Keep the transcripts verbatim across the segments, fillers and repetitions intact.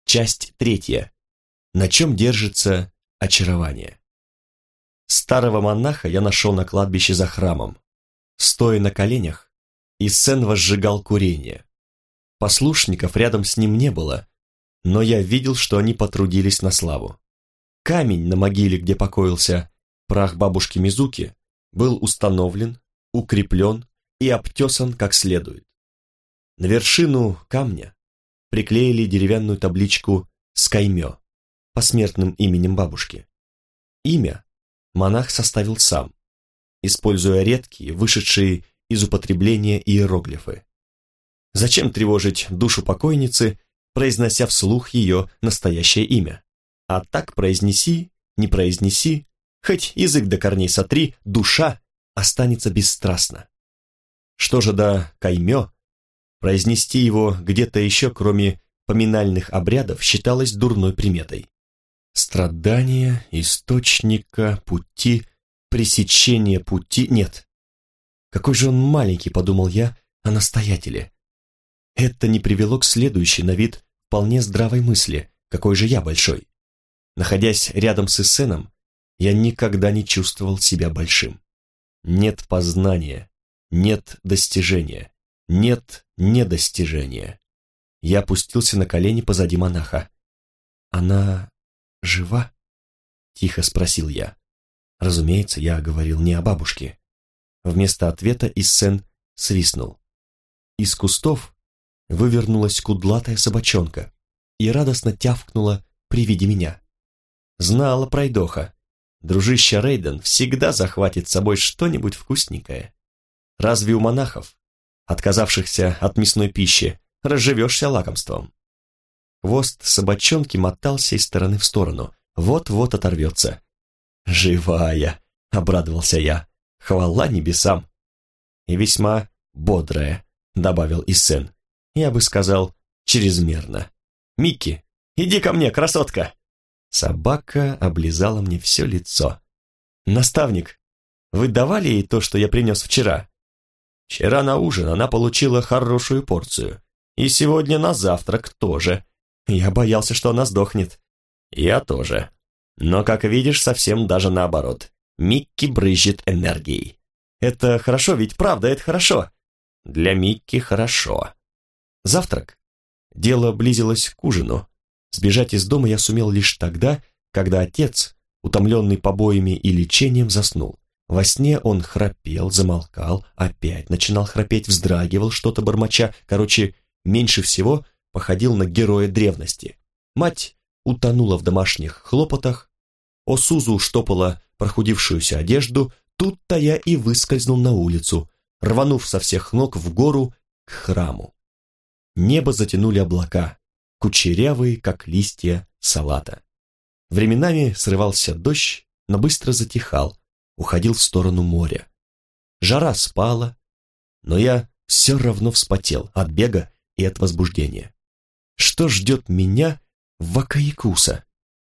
Часть третья. На чем держится очарование? Старого монаха я нашел на кладбище за храмом. Стоя на коленях, Иссен возжигал курение. Послушников рядом с ним не было, но я видел, что они потрудились на славу. Камень на могиле, где покоился прах бабушки Мизуки, был установлен, укреплен и обтесан как следует. На вершину камня приклеили деревянную табличку с каймё, посмертным именем бабушки. Имя монах составил сам, используя редкие, вышедшие из употребления иероглифы. Зачем тревожить душу покойницы, произнося вслух ее настоящее имя? А так произнеси, не произнеси, хоть язык до корней сотри, душа останется бесстрастна. Что же до каймё, произнести его где-то еще, кроме поминальных обрядов, считалось дурной приметой. Страдания, источника, пути, пресечение пути... Нет. Какой же он маленький, подумал я о настоятеле. Это не привело к следующей на вид вполне здравой мысли, какой же я большой. Находясь рядом с Иссеном, я никогда не чувствовал себя большим. Нет познания, нет достижения, нет недостижения. Я опустился на колени позади монаха. «Она жива?» — тихо спросил я. Разумеется, я говорил не о бабушке. Вместо ответа Иссен свистнул. Из кустов вывернулась кудлатая собачонка и радостно тявкнула при виде меня. Знала пройдоха. Дружище Рейден всегда захватит с собой что-нибудь вкусненькое. Разве у монахов, отказавшихся от мясной пищи, разживешься лакомством? Хвост собачонки мотался из стороны в сторону, вот-вот оторвется. «Живая!» — обрадовался я. «Хвала небесам!» «И весьма бодрая», — добавил Иссен. «Я бы сказал, чрезмерно. Микки, иди ко мне, красотка!» Собака облизала мне все лицо. «Наставник, вы давали ей то, что я принес вчера?» «Вчера на ужин она получила хорошую порцию. И сегодня на завтрак тоже. Я боялся, что она сдохнет». «Я тоже. Но, как видишь, совсем даже наоборот. Микки брызжет энергией». «Это хорошо, ведь правда, это хорошо». «Для Микки хорошо». Завтрак. Дело близилось к ужину. Сбежать из дома я сумел лишь тогда, когда отец, утомленный побоями и лечением, заснул. Во сне он храпел, замолкал, опять начинал храпеть, вздрагивал, что-то бормоча. Короче, меньше всего походил на героя древности. Мать утонула в домашних хлопотах, Осузу штопала прохудившуюся одежду, тут-то я и выскользнул на улицу, рванув со всех ног в гору к храму. Небо затянули облака, кучерявые, как листья салата. Временами срывался дождь, но быстро затихал, уходил в сторону моря. Жара спала, но я все равно вспотел от бега и от возбуждения. Что ждет меня в Вакаикуса?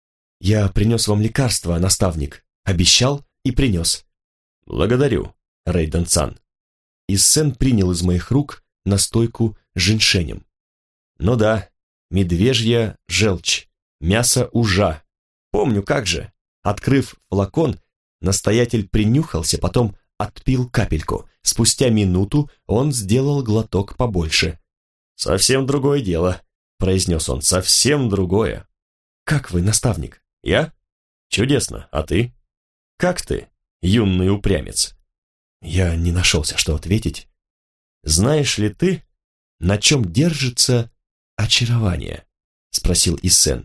Я принес вам лекарство, наставник, обещал и принес. Благодарю, Рейден-сан. Иссен принял из моих рук настойку с женьшенем. Ну да, медвежья желчь, мясо ужа. Помню, как же. Открыв флакон, настоятель принюхался, потом отпил капельку. Спустя минуту он сделал глоток побольше. «Совсем другое дело», — произнес он, — «совсем другое». «Как вы, наставник?» «Я? Чудесно. А ты? Как ты, юный упрямец?» Я не нашелся, что ответить. «Знаешь ли ты, на чем держится очарование?» — спросил Иссен.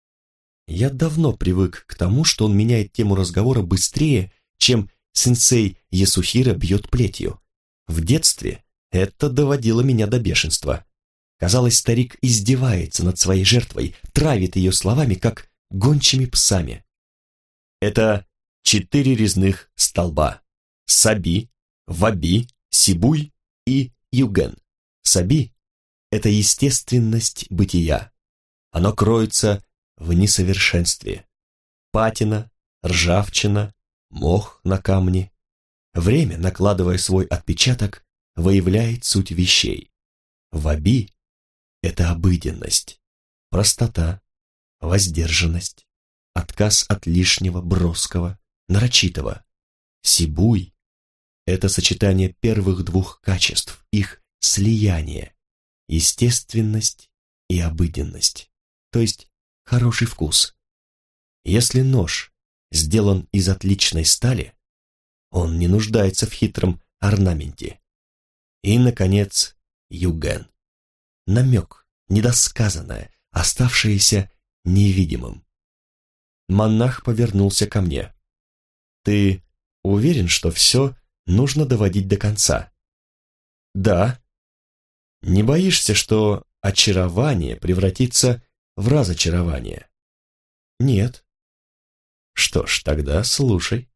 Я давно привык к тому, что он меняет тему разговора быстрее, чем сенсей Ясухира бьет плетью. В детстве это доводило меня до бешенства. Казалось, старик издевается над своей жертвой, травит ее словами, как гончими псами. Это четыре резных столба. Саби, Ваби, Сибуй и Юген. Саби — это естественность бытия. Оно кроется в несовершенстве. Патина, ржавчина, мох на камне. Время, накладывая свой отпечаток, выявляет суть вещей. Ваби — это обыденность. простота, воздержанность, отказ от лишнего, броского, нарочитого. Сибуй — это сочетание первых двух качеств, их слияние, естественность и обыденность, то есть хороший вкус. Если нож сделан из отличной стали, он не нуждается в хитром орнаменте. И, наконец, юген. Намек, недосказанное, оставшееся невидимым. Монах повернулся ко мне. «Ты уверен, что все нужно доводить до конца?» «Да». «Не боишься, что очарование превратится в разочарование?» «Нет». «Что ж, тогда слушай.